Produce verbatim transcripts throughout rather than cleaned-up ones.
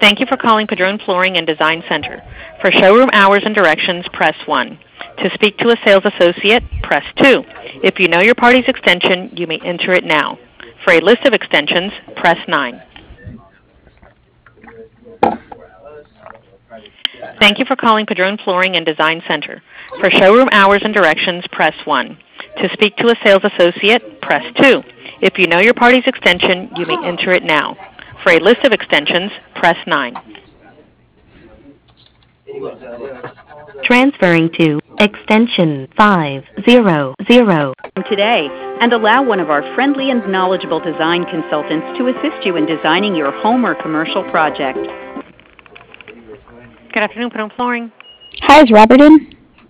Thank you for calling Padron Flooring and Design Center. For showroom hours and directions, press one. To speak to a sales associate, press two. If you know your party's extension, you may enter it now. For a list of extensions, press nine. Thank you for calling Padron Flooring and Design Center. For showroom hours and directions, press one. To speak to a sales associate, press two. If you know your party's extension, you may enter it now. For a list of extensions, press nine. Transferring to extension five zero zero. Today, and allow one of our friendly and knowledgeable design consultants to assist you in designing your home or commercial project. Good afternoon, Padron Flooring. Hi, is Robert in?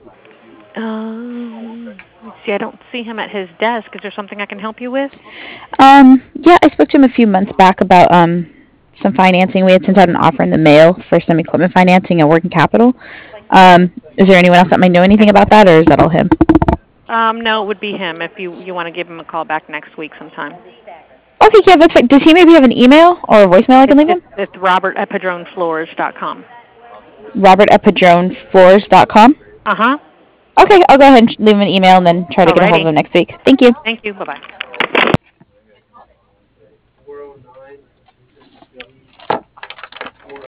Um, let's see, I don't see him at his desk. Is there something I can help you with? Um, yeah, I spoke to him a few months back about um some financing. We had sent out an offer in the mail for some equipment financing and working capital. Um, is there anyone else that might know anything about that, or is that all him? Um, no, it would be him if you, you want to give him a call back next week sometime. Okay, yeah, that's fine. Does he maybe have an email or a voicemail I can leave him? It's, it's Robert at Padron Floors dot com. Robert at Padron Floors dot com? Uh-huh. Okay, I'll go ahead and leave him an email and then try to Alrighty. get a hold of him next week. Thank you. Thank you. Bye-bye.